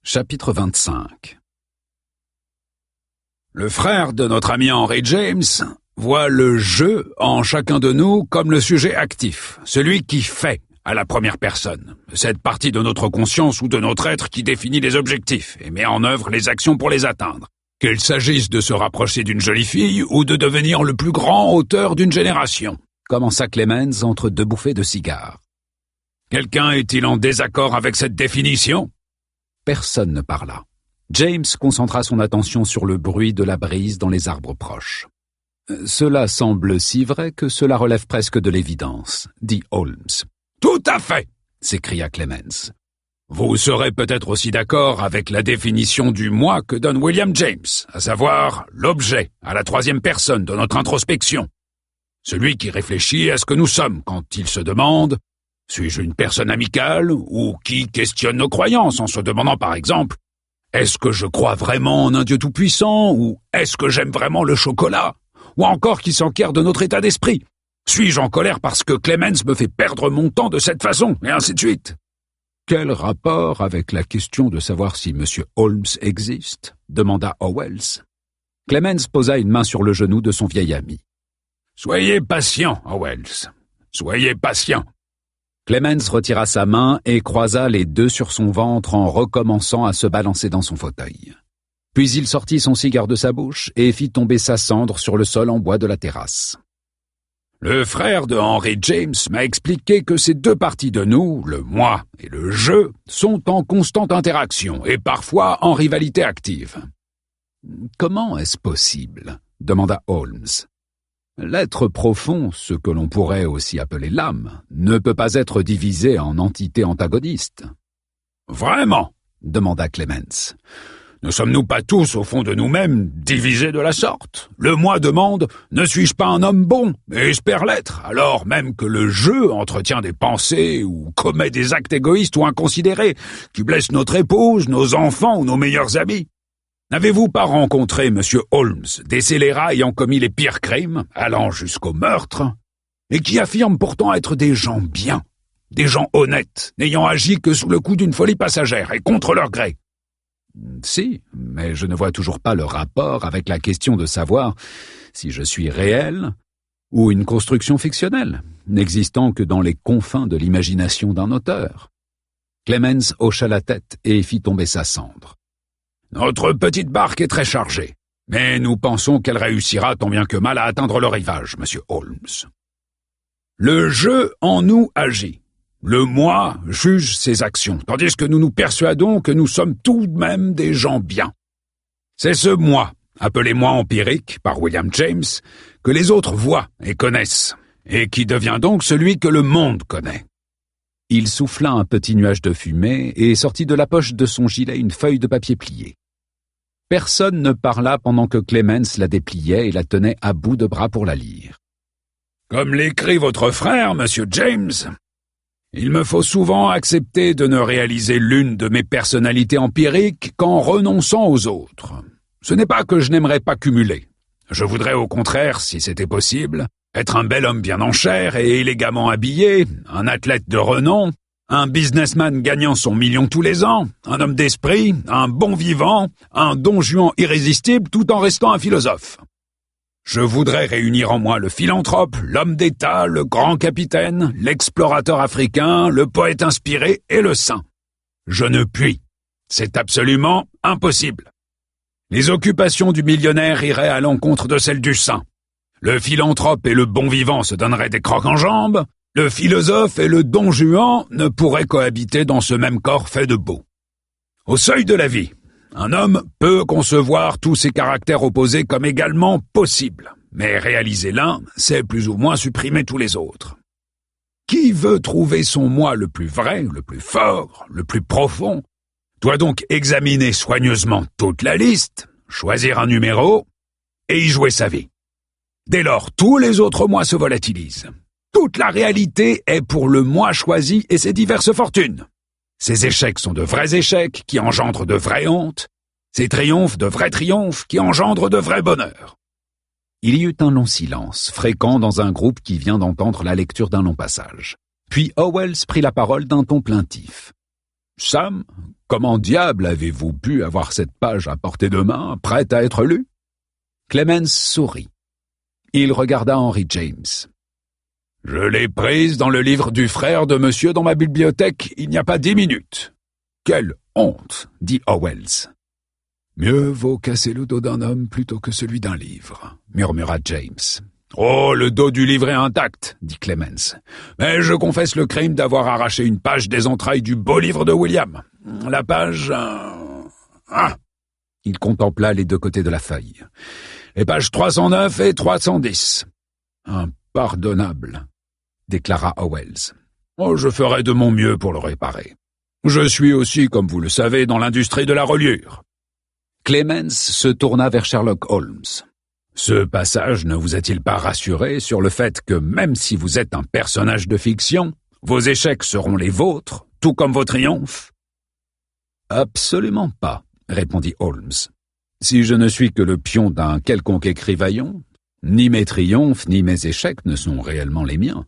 Chapitre 25. Le frère de notre ami Henry James voit le « je » en chacun de nous comme le sujet actif, celui qui fait à la première personne, cette partie de notre conscience ou de notre être qui définit les objectifs et met en œuvre les actions pour les atteindre, qu'il s'agisse de se rapprocher d'une jolie fille ou de devenir le plus grand auteur d'une génération, commença Clemens entre deux bouffées de cigare. Quelqu'un est-il en désaccord avec cette définition ? Personne ne parla. James concentra son attention sur le bruit de la brise dans les arbres proches. « Cela semble si vrai que cela relève presque de l'évidence, » dit Holmes. « Tout à fait !» s'écria Clemens. « Vous serez peut-être aussi d'accord avec la définition du « moi » que donne William James, à savoir l'objet, à la troisième personne de notre introspection. Celui qui réfléchit à ce que nous sommes quand il se demande « suis-je une personne amicale ?» ou qui questionne nos croyances en se demandant par exemple « est-ce que je crois vraiment en un Dieu tout-puissant ?» ou « est-ce que j'aime vraiment le chocolat ?» ou encore qui s'enquiert de notre état d'esprit. Suis-je en colère parce que Clemens me fait perdre mon temps de cette façon, et ainsi de suite. Quel rapport avec la question de savoir si M. Holmes existe ? Demanda Howells. Clemens posa une main sur le genou de son vieil ami. Soyez patient, Howells. Soyez patient. Clemens retira sa main et croisa les deux sur son ventre en recommençant à se balancer dans son fauteuil. Puis il sortit son cigare de sa bouche et fit tomber sa cendre sur le sol en bois de la terrasse. Le frère de Henry James m'a expliqué que ces deux parties de nous, le moi et le je, sont en constante interaction et parfois en rivalité active. Comment est-ce possible ? Demanda Holmes. L'être profond, ce que l'on pourrait aussi appeler l'âme, ne peut pas être divisé en entités antagonistes. Vraiment ? Demanda Clemens. Ne sommes-nous pas tous, au fond de nous-mêmes, divisés de la sorte ? Le moi demande « Ne suis-je pas un homme bon ?» et espère l'être, alors même que le je entretient des pensées ou commet des actes égoïstes ou inconsidérés qui blessent notre épouse, nos enfants ou nos meilleurs amis. N'avez-vous pas rencontré, M. Holmes, des scélérats ayant commis les pires crimes, allant jusqu'au meurtre, et qui affirment pourtant être des gens bien, des gens honnêtes, n'ayant agi que sous le coup d'une folie passagère et contre leur gré ? Si, mais je ne vois toujours pas le rapport avec la question de savoir si je suis réel ou une construction fictionnelle, n'existant que dans les confins de l'imagination d'un auteur. Clemens hocha la tête et fit tomber sa cendre. Notre petite barque est très chargée, mais nous pensons qu'elle réussira tant bien que mal à atteindre le rivage, monsieur Holmes. Le je en nous agit. Le moi juge ses actions, tandis que nous nous persuadons que nous sommes tout de même des gens bien. C'est ce moi, appelé moi empirique par William James, que les autres voient et connaissent, et qui devient donc celui que le monde connaît. Il souffla un petit nuage de fumée et sortit de la poche de son gilet une feuille de papier pliée. Personne ne parla pendant que Clemens la dépliait et la tenait à bout de bras pour la lire. « Comme l'écrit votre frère, monsieur James, il me faut souvent accepter de ne réaliser l'une de mes personnalités empiriques qu'en renonçant aux autres. Ce n'est pas que je n'aimerais pas cumuler. Je voudrais au contraire, si c'était possible, être un bel homme bien en chair et élégamment habillé, un athlète de renom, un businessman gagnant son million tous les ans, un homme d'esprit, un bon vivant, un don Juan irrésistible tout en restant un philosophe. Je voudrais réunir en moi le philanthrope, l'homme d'État, le grand capitaine, l'explorateur africain, le poète inspiré et le saint. Je ne puis. C'est absolument impossible. Les occupations du millionnaire iraient à l'encontre de celles du saint. Le philanthrope et le bon vivant se donneraient des crocs en jambes. Le philosophe et le don Juan ne pourraient cohabiter dans ce même corps fait de beau. Au seuil de la vie, un homme peut concevoir tous ses caractères opposés comme également possibles, mais réaliser l'un, c'est plus ou moins supprimer tous les autres. Qui veut trouver son moi le plus vrai, le plus fort, le plus profond, doit donc examiner soigneusement toute la liste, choisir un numéro et y jouer sa vie. Dès lors, tous les autres moi se volatilisent. Toute la réalité est pour le moi choisi et ses diverses fortunes. Ces échecs sont de vrais échecs qui engendrent de vraies hontes, ces triomphes de vrais triomphes qui engendrent de vrais bonheurs. Il y eut un long silence, fréquent dans un groupe qui vient d'entendre la lecture d'un long passage. Puis Howells prit la parole d'un ton plaintif. Sam, comment diable avez-vous pu avoir cette page à portée de main, prête à être lue? Clemens sourit. Il regarda Henry James. Je l'ai prise dans le livre du frère de monsieur dans ma bibliothèque il n'y a pas 10 minutes. Quelle honte, dit Howells. Mieux vaut casser le dos d'un homme plutôt que celui d'un livre, murmura James. Oh, le dos du livre est intact, dit Clemens. Mais je confesse le crime d'avoir arraché une page des entrailles du beau livre de William. La page... Il contempla les deux côtés de la feuille. Les pages 309 et 310. Impardonnable, déclara Howells. Oh, je ferai de mon mieux pour le réparer. Je suis aussi, comme vous le savez, dans l'industrie de la reliure. Clemens se tourna vers Sherlock Holmes. Ce passage ne vous a-t-il pas rassuré sur le fait que même si vous êtes un personnage de fiction, vos échecs seront les vôtres, tout comme vos triomphes? Absolument pas, répondit Holmes. Si je ne suis que le pion d'un quelconque écrivaillon, ni mes triomphes ni mes échecs ne sont réellement les miens.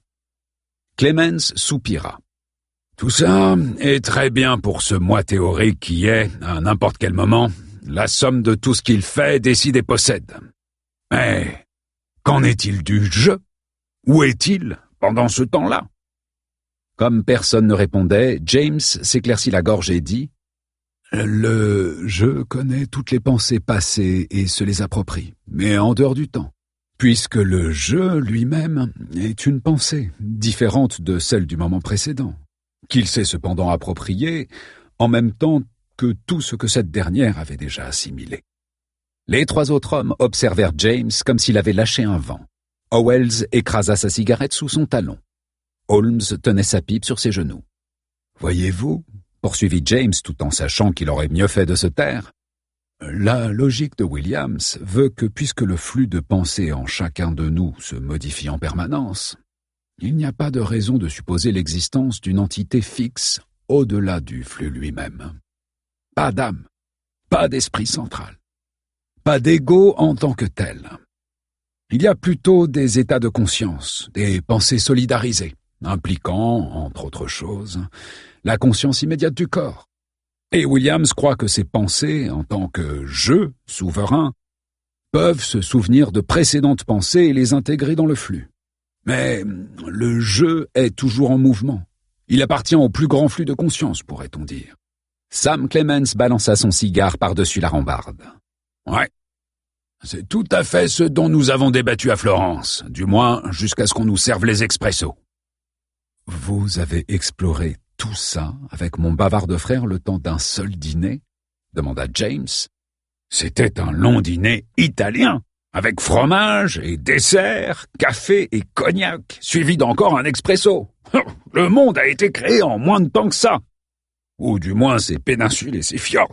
Clemens soupira. Tout ça est très bien pour ce moi théorique qui est, à n'importe quel moment, la somme de tout ce qu'il fait, décide et possède. Mais qu'en est-il du jeu? Où est-il pendant ce temps-là? Comme personne ne répondait, James s'éclaircit la gorge et dit « Le jeu connaît toutes les pensées passées et se les approprie, mais en dehors du temps, puisque le jeu lui-même est une pensée, différente de celle du moment précédent, qu'il s'est cependant appropriée en même temps que tout ce que cette dernière avait déjà assimilé. » Les trois autres hommes observèrent James comme s'il avait lâché un vent. Howells écrasa sa cigarette sous son talon. Holmes tenait sa pipe sur ses genoux. « Voyez-vous, » poursuivit James tout en sachant qu'il aurait mieux fait de se taire, « la logique de Williams veut que puisque le flux de pensée en chacun de nous se modifie en permanence, il n'y a pas de raison de supposer l'existence d'une entité fixe au-delà du flux lui-même. Pas d'âme, pas d'esprit central. Pas d'ego en tant que tel. Il y a plutôt des états de conscience, des pensées solidarisées, impliquant, entre autres choses, la conscience immédiate du corps. Et Williams croit que ces pensées, en tant que jeu souverain, peuvent se souvenir de précédentes pensées et les intégrer dans le flux. Mais le jeu est toujours en mouvement. Il appartient au plus grand flux de conscience, pourrait-on dire. Sam Clemens balança son cigare par-dessus la rambarde. Ouais. C'est tout à fait ce dont nous avons débattu à Florence, du moins jusqu'à ce qu'on nous serve les expressos. Vous avez exploré tout ça avec mon bavard de frère le temps d'un seul dîner? Demanda James. C'était un long dîner italien, avec fromage et dessert, café et cognac, suivi d'encore un expresso. Le monde a été créé en moins de temps que ça. Ou du moins ces péninsules et ces fjords.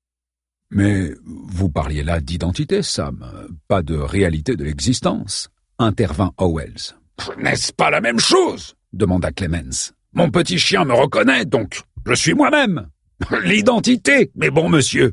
Mais vous parliez là d'identité, Sam, pas de réalité de l'existence, intervint Howells. N'est-ce pas la même chose? Demanda Clemens. Mon petit chien me reconnaît, donc je suis moi-même. L'identité, mes bons monsieur.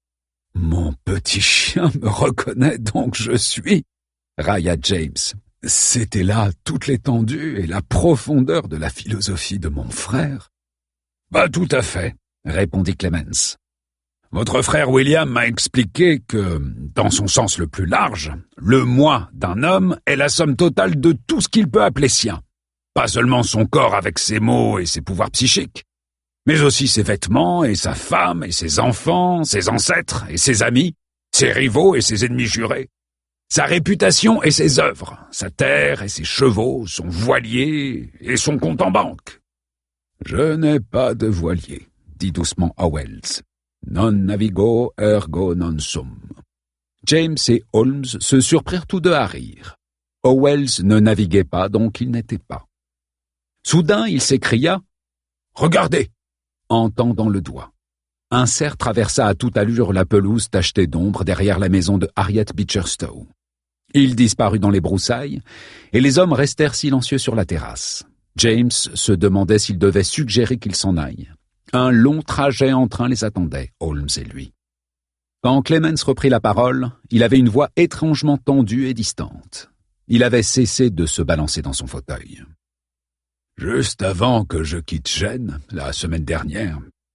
Mon petit chien me reconnaît, donc je suis, railla James. C'était là toute l'étendue et la profondeur de la philosophie de mon frère. Pas tout à fait, répondit Clemens. Votre frère William m'a expliqué que, dans son sens le plus large, le moi d'un homme est la somme totale de tout ce qu'il peut appeler sien. Pas seulement son corps avec ses mots et ses pouvoirs psychiques, mais aussi ses vêtements et sa femme et ses enfants, ses ancêtres et ses amis, ses rivaux et ses ennemis jurés, sa réputation et ses œuvres, sa terre et ses chevaux, son voilier et son compte en banque. « Je n'ai pas de voilier, » dit doucement Howells. Non navigo ergo non sum. James et Holmes se surprirent tous deux à rire. Howells ne naviguait pas, donc il n'était pas. Soudain, il s'écria « Regardez !» en tendant le doigt. Un cerf traversa à toute allure la pelouse tachetée d'ombre derrière la maison de Harriet Beecher Stowe. Il disparut dans les broussailles, et les hommes restèrent silencieux sur la terrasse. James se demandait s'il devait suggérer qu'ils s'en aillent. Un long trajet en train les attendait, Holmes et lui. Quand Clemens reprit la parole, il avait une voix étrangement tendue et distante. Il avait cessé de se balancer dans son fauteuil. Juste avant que je quitte Gênes, la semaine dernière,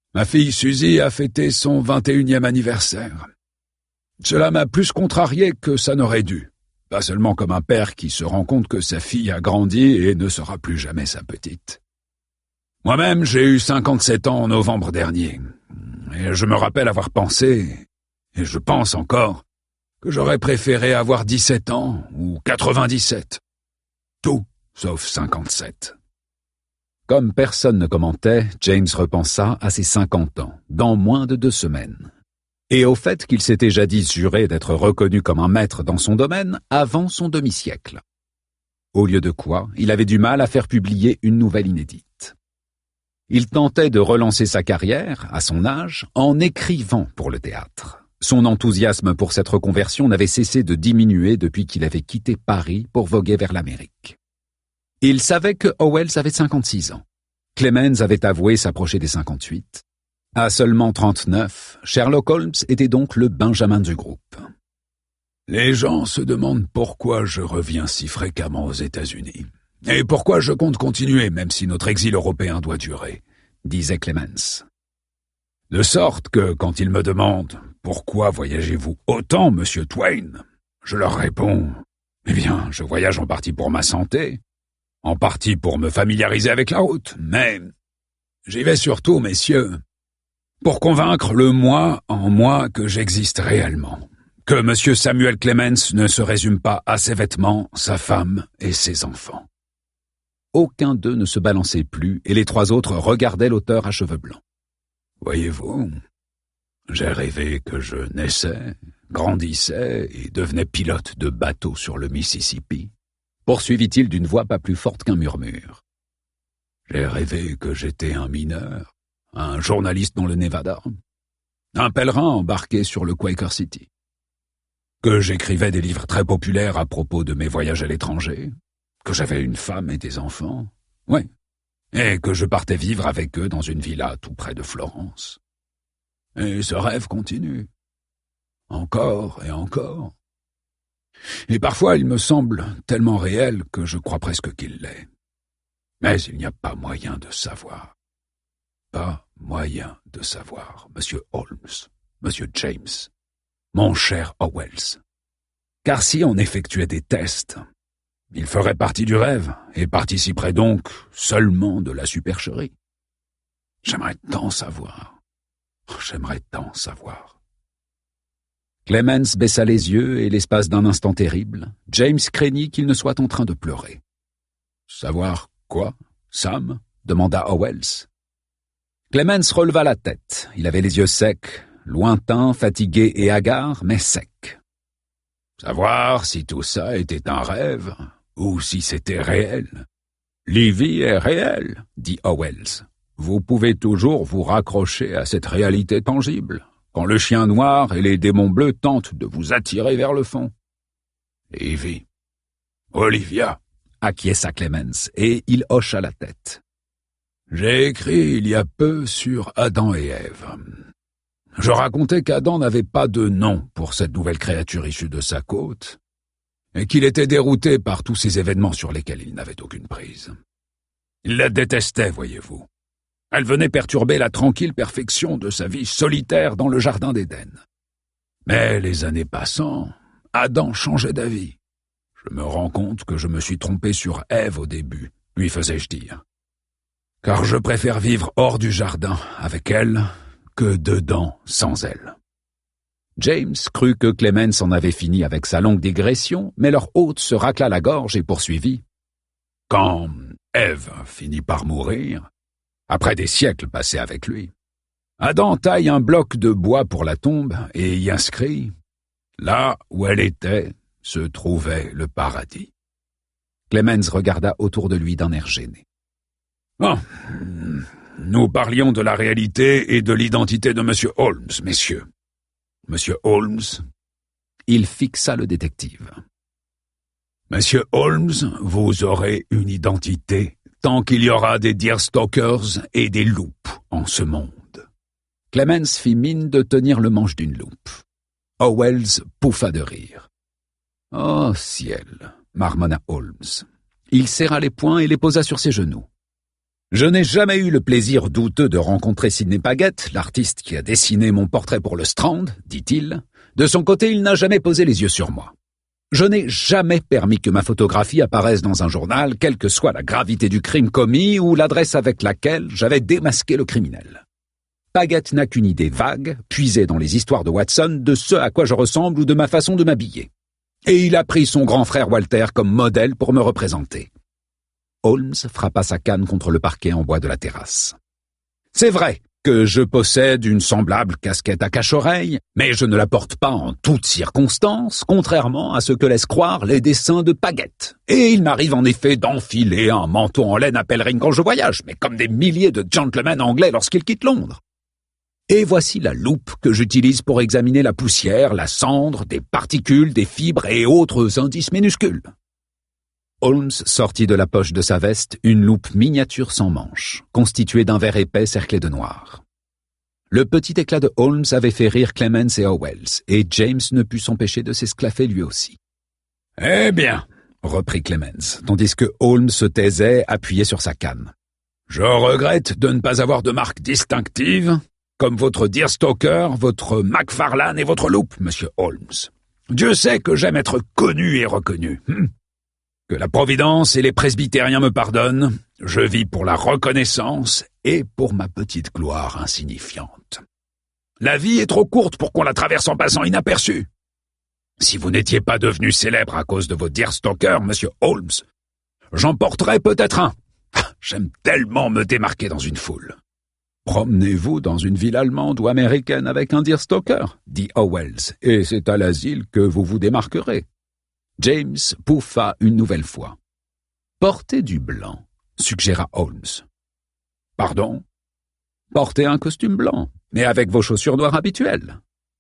Ma fille Suzy a fêté son 21e anniversaire. Cela m'a plus contrarié que ça n'aurait dû. Pas seulement comme un père qui se rend compte que sa fille a grandi et ne sera plus jamais sa petite. Moi-même, j'ai eu 57 ans en novembre dernier. Et je me rappelle avoir pensé, et je pense encore, que j'aurais préféré avoir 17 ans ou 97. Tout sauf 57. Comme personne ne commentait, James repensa à ses 50 ans, dans moins de 2 semaines. Et au fait qu'il s'était jadis juré d'être reconnu comme un maître dans son domaine avant son demi-siècle. Au lieu de quoi, il avait du mal à faire publier une nouvelle inédite. Il tentait de relancer sa carrière, à son âge, en écrivant pour le théâtre. Son enthousiasme pour cette reconversion n'avait cessé de diminuer depuis qu'il avait quitté Paris pour voguer vers l'Amérique. Il savait que Howells avait 56 ans. Clemens avait avoué s'approcher des 58. À seulement 39, Sherlock Holmes était donc le Benjamin du groupe. Les gens se demandent pourquoi je reviens si fréquemment aux États-Unis. Et pourquoi je compte continuer, même si notre exil européen doit durer, disait Clemens. De sorte que, quand ils me demandent « Pourquoi voyagez-vous autant, monsieur Twain ?» je leur réponds « Eh bien, je voyage en partie pour ma santé, en partie pour me familiariser avec la route, mais j'y vais surtout, messieurs, pour convaincre le moi en moi que j'existe réellement, que monsieur Samuel Clemens ne se résume pas à ses vêtements, sa femme et ses enfants. » Aucun d'eux ne se balançait plus et les 3 autres regardaient l'auteur à cheveux blancs. « Voyez-vous, j'ai rêvé que je naissais, grandissais et devenais pilote de bateau sur le Mississippi, » poursuivit-il d'une voix pas plus forte qu'un murmure. « J'ai rêvé que j'étais un mineur, un journaliste dans le Nevada, un pèlerin embarqué sur le Quaker City, que j'écrivais des livres très populaires à propos de mes voyages à l'étranger, que j'avais une femme et des enfants, oui, et que je partais vivre avec eux dans une villa tout près de Florence. Et ce rêve continue, encore et encore. Et parfois il me semble tellement réel que je crois presque qu'il l'est. Mais il n'y a pas moyen de savoir. Pas moyen de savoir, monsieur Holmes, monsieur James, mon cher Howells. Car si on effectuait des tests, il ferait partie du rêve et participerait donc seulement de la supercherie. J'aimerais tant savoir. J'aimerais tant savoir. Clemens baissa les yeux et l'espace d'un instant terrible, James craignit qu'il ne soit en train de pleurer. « Savoir quoi, Sam ?» demanda Howells. Clemens releva la tête. Il avait les yeux secs, lointains, fatigués et hagards, mais secs. « Savoir si tout ça était un rêve ou si c'était réel. »« Livy est réelle, » dit Howells. « Vous pouvez toujours vous raccrocher à cette réalité tangible, quand le chien noir et les démons bleus tentent de vous attirer vers le fond. »« Livy. Olivia, » acquiesça Clemens, et il hocha la tête. « J'ai écrit il y a peu sur Adam et Ève. Je racontais qu'Adam n'avait pas de nom pour cette nouvelle créature issue de sa côte, et qu'il était dérouté par tous ces événements sur lesquels il n'avait aucune prise. Il la détestait, voyez-vous. Elle venait perturber la tranquille perfection de sa vie solitaire dans le jardin d'Éden. Mais les années passant, Adam changeait d'avis. Je me rends compte que je me suis trompé sur Ève au début, lui faisais-je dire. Car je préfère vivre hors du jardin avec elle que dedans sans elle. » James crut que Clemens en avait fini avec sa longue digression, mais leur hôte se racla la gorge et poursuivit. « Quand Ève finit par mourir, après des siècles passés avec lui, Adam taille un bloc de bois pour la tombe et y inscrit « Là où elle était se trouvait le paradis. » Clemens regarda autour de lui d'un air gêné. « Oh, nous parlions de la réalité et de l'identité de monsieur Holmes, messieurs. Monsieur Holmes. » Il fixa le détective. « Monsieur Holmes, vous aurez une identité tant qu'il y aura des deerstalkers et des loups en ce monde. » Clemens fit mine de tenir le manche d'une loupe. Howells pouffa de rire. « Oh, ciel !» marmonna Holmes. Il serra les poings et les posa sur ses genoux. Je n'ai jamais eu le plaisir douteux de rencontrer Sidney Paget, l'artiste qui a dessiné mon portrait pour le Strand, dit-il. De son côté, il n'a jamais posé les yeux sur moi. Je n'ai jamais permis que ma photographie apparaisse dans un journal, quelle que soit la gravité du crime commis ou l'adresse avec laquelle j'avais démasqué le criminel. Paget n'a qu'une idée vague, puisée dans les histoires de Watson, de ce à quoi je ressemble ou de ma façon de m'habiller. Et il a pris son grand frère Walter comme modèle pour me représenter. Holmes frappa sa canne contre le parquet en bois de la terrasse. C'est vrai que je possède une semblable casquette à cache-oreille, mais je ne la porte pas en toutes circonstances, contrairement à ce que laissent croire les dessins de Paget. Et il m'arrive en effet d'enfiler un manteau en laine à pèlerin quand je voyage, mais comme des milliers de gentlemen anglais lorsqu'ils quittent Londres. Et voici la loupe que j'utilise pour examiner la poussière, la cendre, des particules, des fibres et autres indices minuscules. Holmes sortit de la poche de sa veste une loupe miniature sans manche, constituée d'un verre épais cerclé de noir. Le petit éclat de Holmes avait fait rire Clemens et Howells, et James ne put s'empêcher de s'esclaffer lui aussi. « Eh bien, reprit Clemens, tandis que Holmes se taisait, appuyé sur sa canne. Je regrette de ne pas avoir de marque distinctive, comme votre Deerstalker, votre Macfarlane et votre loupe, monsieur Holmes. Dieu sait que j'aime être connu et reconnu. Que la Providence et les presbytériens me pardonnent, je vis pour la reconnaissance et pour ma petite gloire insignifiante. La vie est trop courte pour qu'on la traverse en passant inaperçue. Si vous n'étiez pas devenu célèbre à cause de vos Deerstalker, monsieur Holmes, j'en porterais peut-être un. J'aime tellement me démarquer dans une foule. Promenez-vous dans une ville allemande ou américaine avec un Deerstalker, dit Howells, et c'est à l'asile que vous vous démarquerez. James pouffa une nouvelle fois. Portez du blanc, suggéra Holmes. Pardon? Portez un costume blanc, mais avec vos chaussures noires habituelles.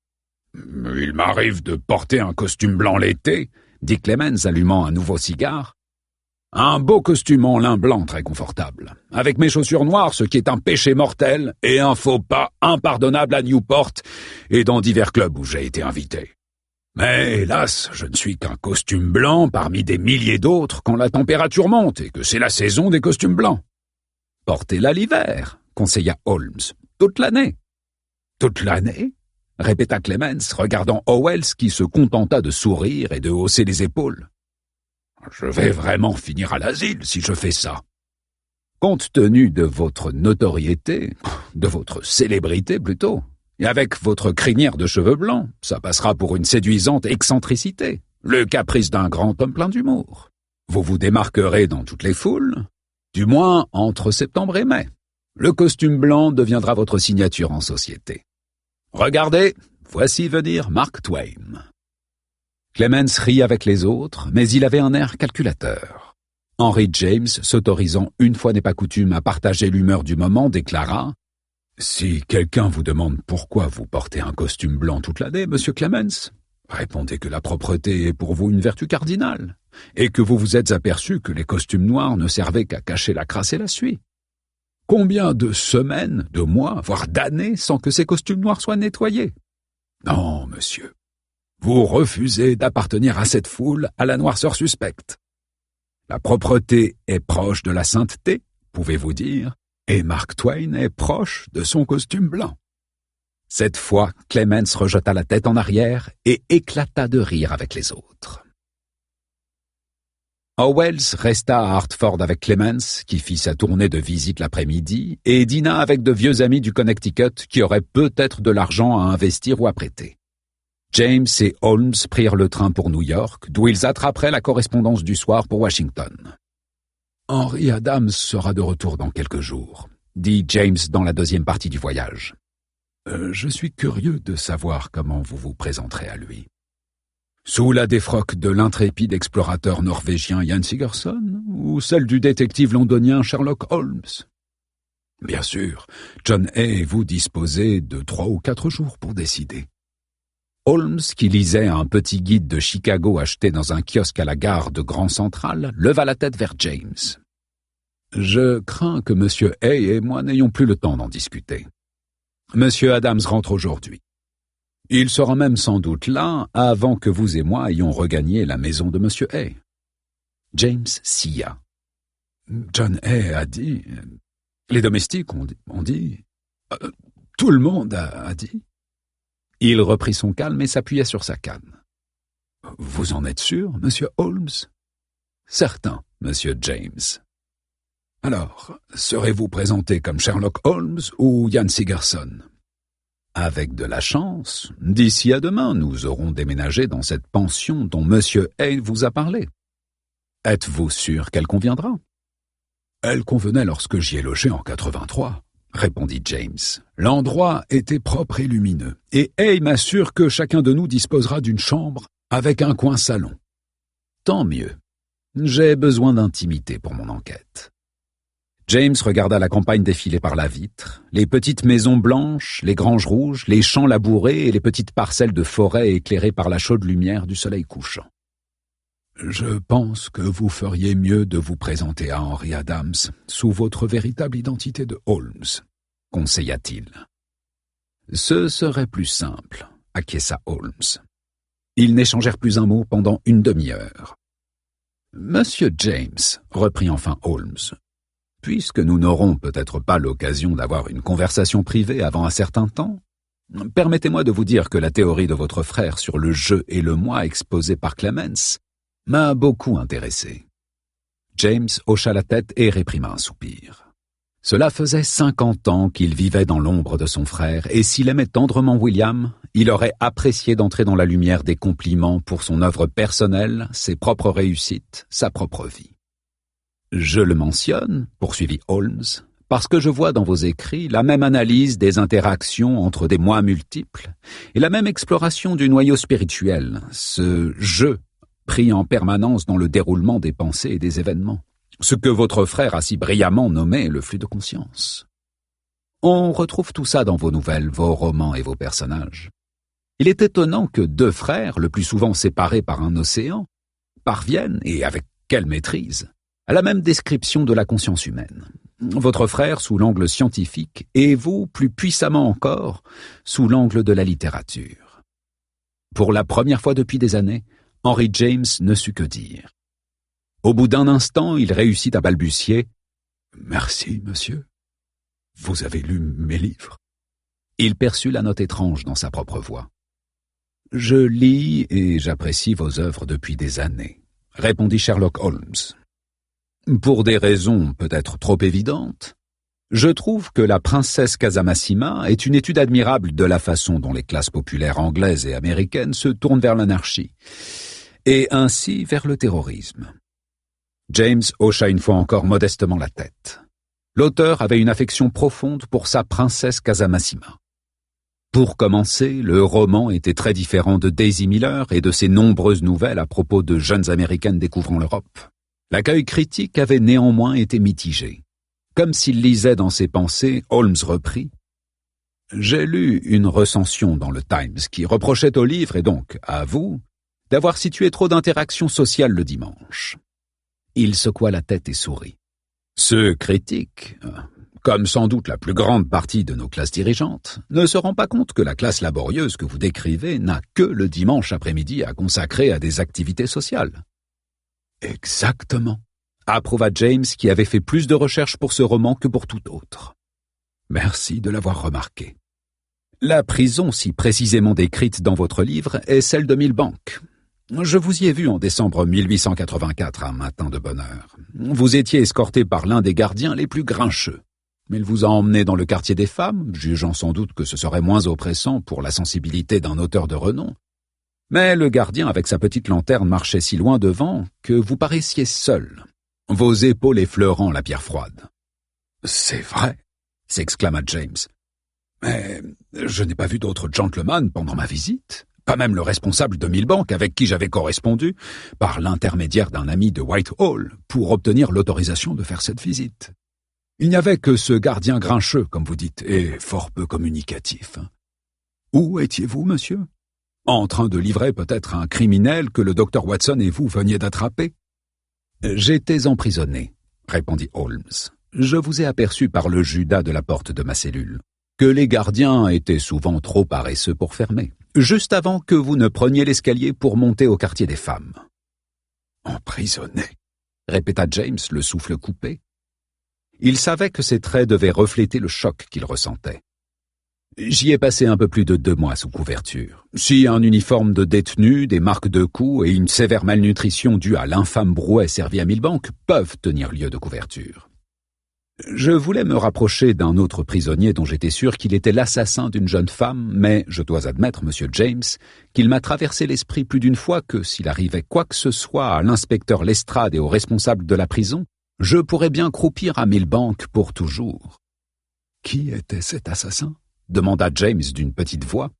Il m'arrive de porter un costume blanc l'été, dit Clemens, allumant un nouveau cigare. Un beau costume en lin blanc très confortable, avec mes chaussures noires, ce qui est un péché mortel et un faux pas impardonnable à Newport et dans divers clubs où j'ai été invité. Mais hélas, je ne suis qu'un costume blanc parmi des milliers d'autres quand la température monte et que c'est la saison des costumes blancs. Portez-la l'hiver, conseilla Holmes. Toute l'année. Toute l'année? Répéta Clemens, regardant Howells qui se contenta de sourire et de hausser les épaules. Je vais vraiment finir à l'asile si je fais ça. Compte tenu de votre notoriété, de votre célébrité plutôt, et avec votre crinière de cheveux blancs, ça passera pour une séduisante excentricité, le caprice d'un grand homme plein d'humour. Vous vous démarquerez dans toutes les foules, du moins entre septembre et mai. Le costume blanc deviendra votre signature en société. Regardez, voici venir Mark Twain. Clemens rit avec les autres, mais il avait un air calculateur. Henry James, s'autorisant une fois n'est pas coutume à partager l'humeur du moment, déclara « Si quelqu'un vous demande pourquoi vous portez un costume blanc toute l'année, monsieur Clemens, répondez que la propreté est pour vous une vertu cardinale, et que vous vous êtes aperçu que les costumes noirs ne servaient qu'à cacher la crasse et la suie. Combien de semaines, de mois, voire d'années sans que ces costumes noirs soient nettoyés? Non, monsieur. Vous refusez d'appartenir à cette foule à la noirceur suspecte. La propreté est proche de la sainteté, pouvez-vous dire, et Mark Twain est proche de son costume blanc. » Cette fois, Clemens rejeta la tête en arrière et éclata de rire avec les autres. Howells resta à Hartford avec Clemens, qui fit sa tournée de visite l'après-midi, et dîna avec de vieux amis du Connecticut qui auraient peut-être de l'argent à investir ou à prêter. James et Holmes prirent le train pour New York, d'où ils attraperaient la correspondance du soir pour Washington. « Henry Adams sera de retour dans quelques jours », dit James dans la deuxième partie du voyage. Je suis curieux de savoir comment vous vous présenterez à lui. Sous la défroque de l'intrépide explorateur norvégien Jan Sigerson ou celle du détective londonien Sherlock Holmes? Bien sûr, John Hay et vous disposez de 3 ou 4 jours pour décider. Holmes, qui lisait un petit guide de Chicago acheté dans un kiosque à la gare de Grand Central, leva la tête vers James. Je crains que M. Hay et moi n'ayons plus le temps d'en discuter. M. Adams rentre aujourd'hui. Il sera même sans doute là avant que vous et moi ayons regagné la maison de M. Hay. James sia. John Hay a dit... Les domestiques ont dit... tout le monde a dit... Il reprit son calme et s'appuya sur sa canne. « Vous en êtes sûr, monsieur Holmes ?»« Certain, monsieur James. »« Alors, serez-vous présenté comme Sherlock Holmes ou Jan Sigerson ?»« Avec de la chance, d'ici à demain, nous aurons déménagé dans cette pension dont monsieur Hay vous a parlé. Êtes-vous sûr qu'elle conviendra ?»« Elle convenait lorsque j'y ai logé en 83. » répondit James. L'endroit était propre et lumineux, et Hay m'assure que chacun de nous disposera d'une chambre avec un coin salon. Tant mieux. J'ai besoin d'intimité pour mon enquête. James regarda la campagne défiler par la vitre, les petites maisons blanches, les granges rouges, les champs labourés et les petites parcelles de forêt éclairées par la chaude lumière du soleil couchant. Je pense que vous feriez mieux de vous présenter à Henry Adams sous votre véritable identité de Holmes, conseilla-t-il. Ce serait plus simple, acquiesça Holmes. Ils n'échangèrent plus un mot pendant une demi-heure. Monsieur James, reprit enfin Holmes, puisque nous n'aurons peut-être pas l'occasion d'avoir une conversation privée avant un certain temps, permettez-moi de vous dire que la théorie de votre frère sur le je et le moi exposée par Clemens m'a beaucoup intéressé. James hocha la tête et réprima un soupir. Cela faisait 50 ans qu'il vivait dans l'ombre de son frère, et s'il aimait tendrement William, il aurait apprécié d'entrer dans la lumière des compliments pour son œuvre personnelle, ses propres réussites, sa propre vie. Je le mentionne, poursuivit Holmes, parce que je vois dans vos écrits la même analyse des interactions entre des moi multiples et la même exploration du noyau spirituel, ce « je » pris en permanence dans le déroulement des pensées et des événements, ce que votre frère a si brillamment nommé le flux de conscience. On retrouve tout ça dans vos nouvelles, vos romans et vos personnages. Il est étonnant que deux frères, le plus souvent séparés par un océan, parviennent, et avec quelle maîtrise, à la même description de la conscience humaine. Votre frère sous l'angle scientifique et vous, plus puissamment encore, sous l'angle de la littérature. Pour la première fois depuis des années, Henry James ne sut que dire. Au bout d'un instant, il réussit à balbutier « Merci, monsieur. Vous avez lu mes livres ?» Il perçut la note étrange dans sa propre voix. « Je lis et j'apprécie vos œuvres depuis des années, » répondit Sherlock Holmes. « Pour des raisons peut-être trop évidentes, je trouve que La princesse Casamassima est une étude admirable de la façon dont les classes populaires anglaises et américaines se tournent vers l'anarchie, et ainsi vers le terrorisme. » James hocha une fois encore modestement la tête. L'auteur avait une affection profonde pour sa princesse Casamassima. Pour commencer, le roman était très différent de Daisy Miller et de ses nombreuses nouvelles à propos de jeunes Américaines découvrant l'Europe. L'accueil critique avait néanmoins été mitigé. Comme s'il lisait dans ses pensées, Holmes reprit « J'ai lu une recension dans le Times qui reprochait au livre, et donc à vous, d'avoir situé trop d'interactions sociales le dimanche. » Il secoua la tête et sourit. Ce critique, comme sans doute la plus grande partie de nos classes dirigeantes, ne se rend pas compte que la classe laborieuse que vous décrivez n'a que le dimanche après-midi à consacrer à des activités sociales. Exactement, approuva James qui avait fait plus de recherches pour ce roman que pour tout autre. Merci de l'avoir remarqué. La prison si précisément décrite dans votre livre est celle de Millbank. Je vous y ai vu en décembre 1884, un matin de bonne heure. Vous étiez escorté par l'un des gardiens les plus grincheux. Il vous a emmené dans le quartier des femmes, jugeant sans doute que ce serait moins oppressant pour la sensibilité d'un auteur de renom. Mais le gardien, avec sa petite lanterne, marchait si loin devant que vous paraissiez seul, vos épaules effleurant la pierre froide. « C'est vrai !» s'exclama James. « Mais je n'ai pas vu d'autres gentlemen pendant ma visite. » Pas même le responsable de Millbank avec qui j'avais correspondu, par l'intermédiaire d'un ami de Whitehall, pour obtenir l'autorisation de faire cette visite. Il n'y avait que ce gardien grincheux, comme vous dites, et fort peu communicatif. Où étiez-vous, monsieur? En train de livrer peut-être un criminel que le docteur Watson et vous veniez d'attraper? J'étais emprisonné, répondit Holmes. Je vous ai aperçu par le judas de la porte de ma cellule, que les gardiens étaient souvent trop paresseux pour fermer. Juste avant que vous ne preniez l'escalier pour monter au quartier des femmes. « Emprisonné » répéta James, le souffle coupé. Il savait que ses traits devaient refléter le choc qu'il ressentait. J'y ai passé un peu plus de 2 mois sous couverture. Si un uniforme de détenu, des marques de coups et une sévère malnutrition due à l'infâme brouet servi à Milbank peuvent tenir lieu de couverture. Je voulais me rapprocher d'un autre prisonnier dont j'étais sûr qu'il était l'assassin d'une jeune femme, mais je dois admettre, Monsieur James, qu'il m'a traversé l'esprit plus d'une fois que, s'il arrivait quoi que ce soit à l'inspecteur Lestrade et aux responsables de la prison, je pourrais bien croupir à Milbank pour toujours. Qui était cet assassin ? Demanda James d'une petite voix.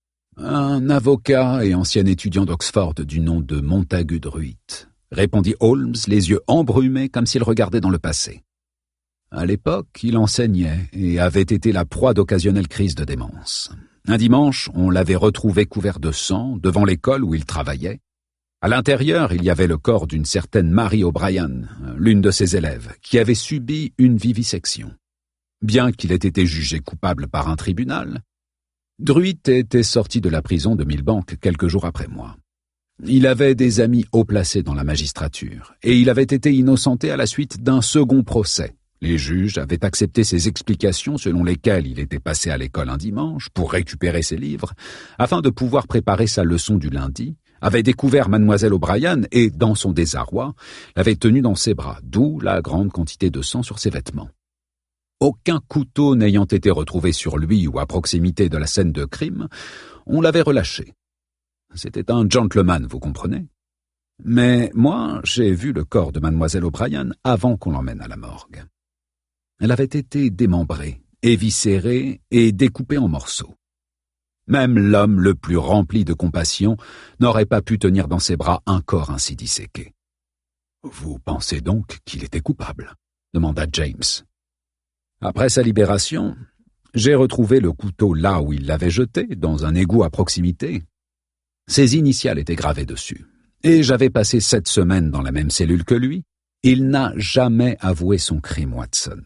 Un avocat et ancien étudiant d'Oxford du nom de Montagu Druitt, répondit Holmes, les yeux embrumés comme s'il regardait dans le passé. À l'époque, il enseignait et avait été la proie d'occasionnelles crises de démence. Un dimanche, on l'avait retrouvé couvert de sang devant l'école où il travaillait. À l'intérieur, il y avait le corps d'une certaine Mary O'Brien, l'une de ses élèves, qui avait subi une vivisection. Bien qu'il ait été jugé coupable par un tribunal, Druitt était sorti de la prison de Milbank quelques jours après moi. Il avait des amis haut placés dans la magistrature, et il avait été innocenté à la suite d'un second procès. Les juges avaient accepté ses explications selon lesquelles il était passé à l'école un dimanche pour récupérer ses livres, afin de pouvoir préparer sa leçon du lundi, avait découvert mademoiselle O'Brien et, dans son désarroi, l'avait tenue dans ses bras, d'où la grande quantité de sang sur ses vêtements. Aucun couteau n'ayant été retrouvé sur lui ou à proximité de la scène de crime, on l'avait relâché. C'était un gentleman, vous comprenez ? Mais moi, j'ai vu le corps de mademoiselle O'Brien avant qu'on l'emmène à la morgue. Elle avait été démembrée, éviscérée et découpée en morceaux. Même l'homme le plus rempli de compassion n'aurait pas pu tenir dans ses bras un corps ainsi disséqué. « Vous pensez donc qu'il était coupable ?» demanda James. Après sa libération, j'ai retrouvé le couteau là où il l'avait jeté, dans un égout à proximité. Ses initiales étaient gravées dessus, et j'avais passé 7 semaines dans la même cellule que lui. Il n'a jamais avoué son crime, Watson.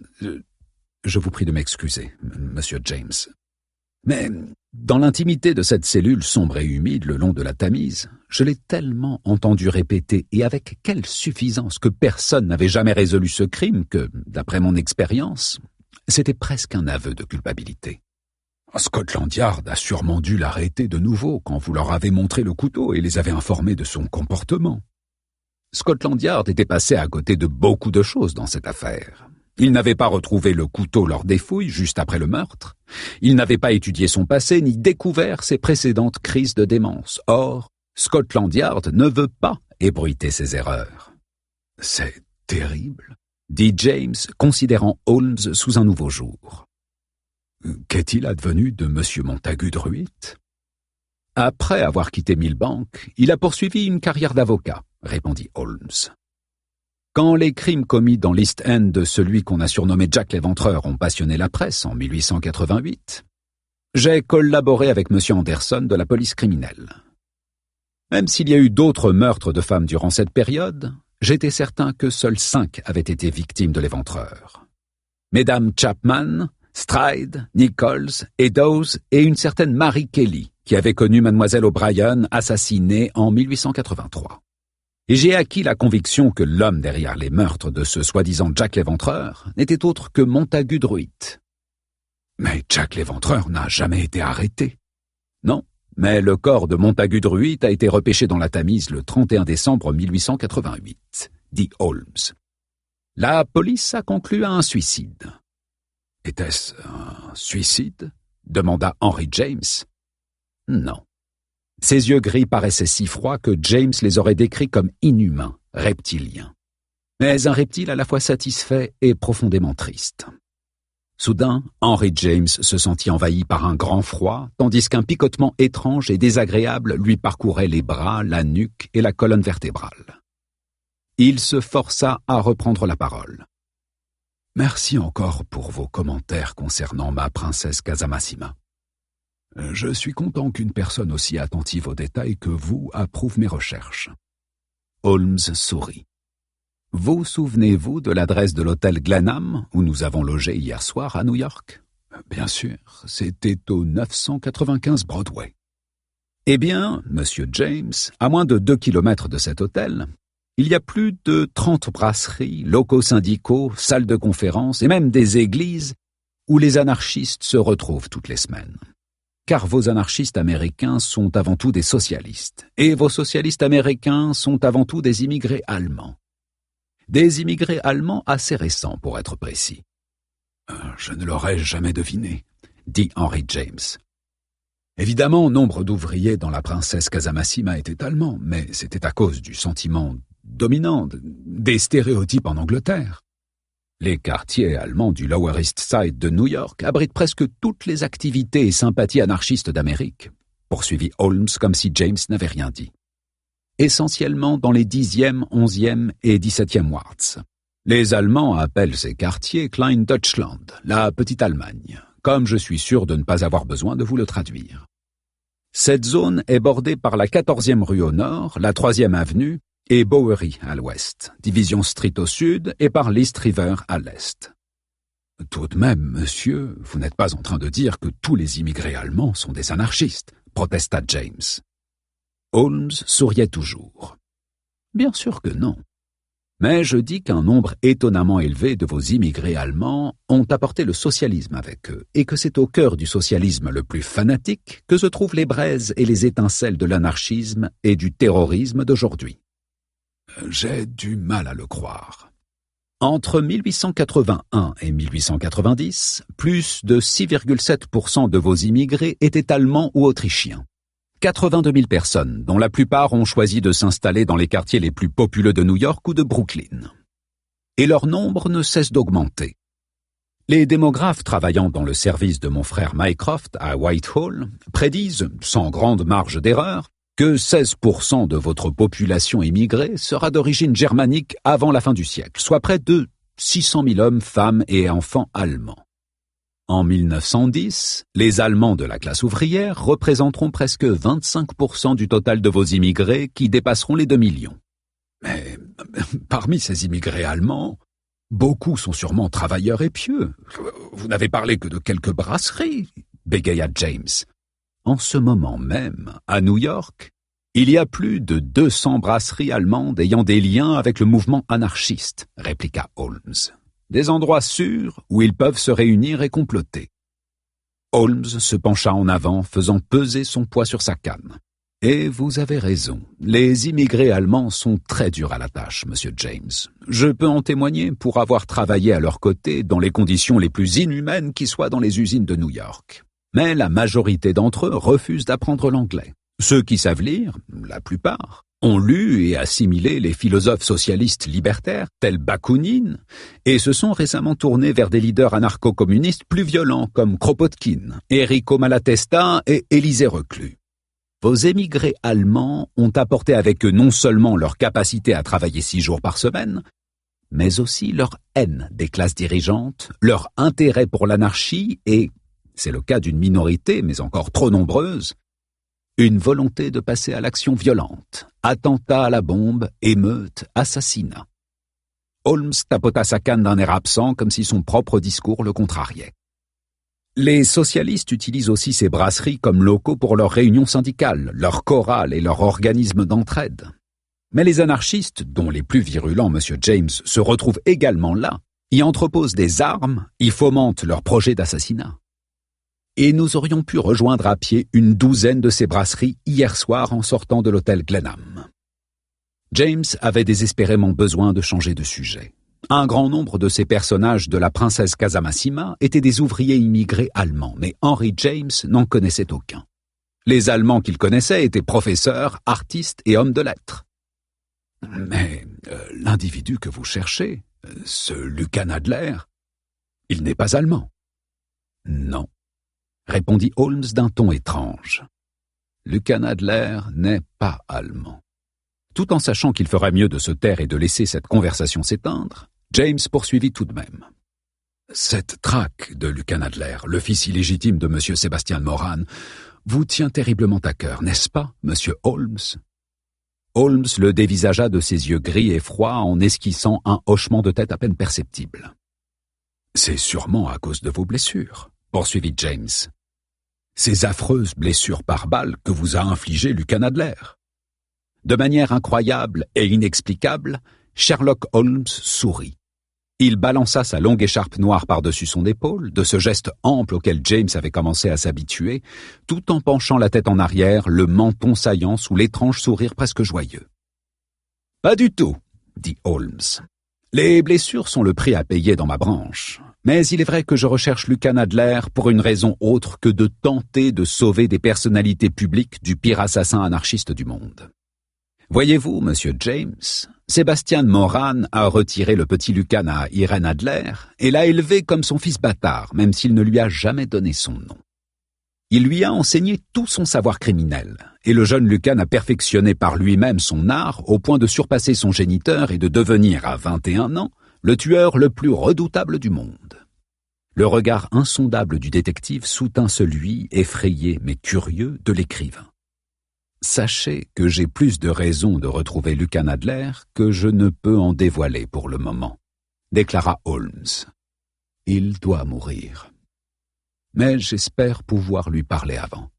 Je vous prie de m'excuser, Monsieur James. Mais dans l'intimité de cette cellule sombre et humide le long de la Tamise, je l'ai tellement entendu répéter, et avec quelle suffisance, que personne n'avait jamais résolu ce crime que, d'après mon expérience, c'était presque un aveu de culpabilité. Scotland Yard a sûrement dû l'arrêter de nouveau quand vous leur avez montré le couteau et les avez informés de son comportement. Scotland Yard était passé à côté de beaucoup de choses dans cette affaire. Il n'avait pas retrouvé le couteau lors des fouilles, juste après le meurtre. Il n'avait pas étudié son passé, ni découvert ses précédentes crises de démence. Or, Scotland Yard ne veut pas ébruiter ses erreurs. « C'est terrible », dit James, considérant Holmes sous un nouveau jour. « Qu'est-il advenu de M. Montagu Druitt ?» Après avoir quitté Milbank, il a poursuivi une carrière d'avocat, répondit Holmes. Quand les crimes commis dans l'East End de celui qu'on a surnommé Jack l'Éventreur ont passionné la presse en 1888, j'ai collaboré avec M. Anderson de la police criminelle. Même s'il y a eu d'autres meurtres de femmes durant cette période, j'étais certain que seuls 5 avaient été victimes de l'Éventreur. Mesdames Chapman, Stride, Nichols, Eddowes et une certaine Mary Kelly, qui avait connu mademoiselle O'Brien assassinée en 1883. Et j'ai acquis la conviction que l'homme derrière les meurtres de ce soi-disant Jack l'Éventreur n'était autre que Montagu Druitt. Mais Jack l'Éventreur n'a jamais été arrêté. Non, mais le corps de Montagu Druitt a été repêché dans la Tamise le 31 décembre 1888, dit Holmes. La police a conclu à un suicide. Était-ce un suicide ? Demanda Henry James. Non. Ses yeux gris paraissaient si froids que James les aurait décrits comme inhumains, reptiliens. Mais un reptile à la fois satisfait et profondément triste. Soudain, Henry James se sentit envahi par un grand froid, tandis qu'un picotement étrange et désagréable lui parcourait les bras, la nuque et la colonne vertébrale. Il se força à reprendre la parole. « Merci encore pour vos commentaires concernant ma princesse Casamassima. Je suis content qu'une personne aussi attentive aux détails que vous approuve mes recherches. » Holmes sourit. « Vous souvenez-vous de l'adresse de l'hôtel Glenham, où nous avons logé hier soir à New York ? » Bien sûr, c'était au 995 Broadway. Eh bien, Monsieur James, à moins de 2 kilomètres de cet hôtel, Il y a plus de 30 brasseries, locaux syndicaux, salles de conférence et même des églises où les anarchistes se retrouvent toutes les semaines. Car vos anarchistes américains sont avant tout des socialistes, et vos socialistes américains sont avant tout des immigrés allemands. Des immigrés allemands assez récents, pour être précis. Je ne l'aurais jamais deviné, dit Henry James. Évidemment, nombre d'ouvriers dans la princesse Casamassima étaient allemands, mais c'était à cause du sentiment dominant, des stéréotypes en Angleterre. Les quartiers allemands du Lower East Side de New York abritent presque toutes les activités et sympathies anarchistes d'Amérique, poursuivit Holmes comme si James n'avait rien dit. Essentiellement dans les 10e, 11e et 17e wards. Les Allemands appellent ces quartiers Klein Deutschland, la petite Allemagne, comme je suis sûr de ne pas avoir besoin de vous le traduire. Cette zone est bordée par la 14e rue au nord, la 3e avenue et Bowery à l'ouest, Division Street au sud et par l'East River à l'est. Tout de même, monsieur, vous n'êtes pas en train de dire que tous les immigrés allemands sont des anarchistes, protesta James. Holmes souriait toujours. Bien sûr que non. Mais je dis qu'un nombre étonnamment élevé de vos immigrés allemands ont apporté le socialisme avec eux, et que c'est au cœur du socialisme le plus fanatique que se trouvent les braises et les étincelles de l'anarchisme et du terrorisme d'aujourd'hui. J'ai du mal à le croire. Entre 1881 et 1890, plus de 6,7% de vos immigrés étaient allemands ou autrichiens. 82 000 personnes, dont la plupart ont choisi de s'installer dans les quartiers les plus populeux de New York ou de Brooklyn. Et leur nombre ne cesse d'augmenter. Les démographes travaillant dans le service de mon frère Mycroft à Whitehall prédisent, sans grande marge d'erreur, que 16% de votre population immigrée sera d'origine germanique avant la fin du siècle, soit près de 600 000 hommes, femmes et enfants allemands. En 1910, les Allemands de la classe ouvrière représenteront presque 25% du total de vos immigrés qui dépasseront les 2 millions. Mais parmi ces immigrés allemands, beaucoup sont sûrement travailleurs et pieux. Vous n'avez parlé que de quelques brasseries, bégaya James. En ce moment même, à New York, il y a plus de 200 brasseries allemandes ayant des liens avec le mouvement anarchiste, répliqua Holmes. Des endroits sûrs où ils peuvent se réunir et comploter. Holmes se pencha en avant, faisant peser son poids sur sa canne. Et vous avez raison, les immigrés allemands sont très durs à la tâche, monsieur James. Je peux en témoigner pour avoir travaillé à leur côté dans les conditions les plus inhumaines qui soient dans les usines de New York. Mais la majorité d'entre eux refusent d'apprendre l'anglais. Ceux qui savent lire, la plupart, ont lu et assimilé les philosophes socialistes libertaires tels Bakounine et se sont récemment tournés vers des leaders anarcho-communistes plus violents comme Kropotkin, Enrico Malatesta et Élisée Reclus. Vos émigrés allemands ont apporté avec eux non seulement leur capacité à travailler 6 jours par semaine, mais aussi leur haine des classes dirigeantes, leur intérêt pour l'anarchie et, c'est le cas d'une minorité mais encore trop nombreuse, une volonté de passer à l'action violente, attentat à la bombe, émeute, assassinat. Holmes tapota sa canne d'un air absent comme si son propre discours le contrariait. Les socialistes utilisent aussi ces brasseries comme locaux pour leurs réunions syndicales, leurs chorales et leurs organismes d'entraide. Mais les anarchistes, dont les plus virulents, monsieur James, se retrouvent également là, y entreposent des armes, y fomentent leurs projets d'assassinat. Et nous aurions pu rejoindre à pied une douzaine de ces brasseries hier soir en sortant de l'hôtel Glenham. James avait désespérément besoin de changer de sujet. Un grand nombre de ces personnages de la princesse Casamassima étaient des ouvriers immigrés allemands, mais Henry James n'en connaissait aucun. Les Allemands qu'il connaissait étaient professeurs, artistes et hommes de lettres. Mais l'individu que vous cherchez, ce Lucas Nadler, il n'est pas allemand. Non, répondit Holmes d'un ton étrange. Lucas Nadler n'est pas allemand. Tout en sachant qu'il ferait mieux de se taire et de laisser cette conversation s'éteindre, James poursuivit tout de même. Cette traque de Lucas Nadler, le fils illégitime de M. Sébastien Moran, vous tient terriblement à cœur, n'est-ce pas, monsieur Holmes? Holmes le dévisagea de ses yeux gris et froids en esquissant un hochement de tête à peine perceptible. C'est sûrement à cause de vos blessures, poursuivit James. Ces affreuses blessures par balle que vous a infligées Lucas Nadler. De manière incroyable et inexplicable, Sherlock Holmes sourit. Il balança sa longue écharpe noire par-dessus son épaule, de ce geste ample auquel James avait commencé à s'habituer, tout en penchant la tête en arrière, le menton saillant sous l'étrange sourire presque joyeux. « Pas du tout, » dit Holmes. « Les blessures sont le prix à payer dans ma branche. Mais il est vrai que je recherche Lucas Nadler pour une raison autre que de tenter de sauver des personnalités publiques du pire assassin anarchiste du monde. Voyez-vous, monsieur James, Sébastien Moran a retiré le petit Lucas à Irène Adler et l'a élevé comme son fils bâtard, même s'il ne lui a jamais donné son nom. Il lui a enseigné tout son savoir criminel, et le jeune Lucas a perfectionné par lui-même son art au point de surpasser son géniteur et de devenir, à 21 ans, le tueur le plus redoutable du monde. Le regard insondable du détective soutint celui, effrayé mais curieux, de l'écrivain. Sachez que j'ai plus de raisons de retrouver Lucas Nadler que je ne peux en dévoiler pour le moment, déclara Holmes. Il doit mourir. Mais j'espère pouvoir lui parler avant.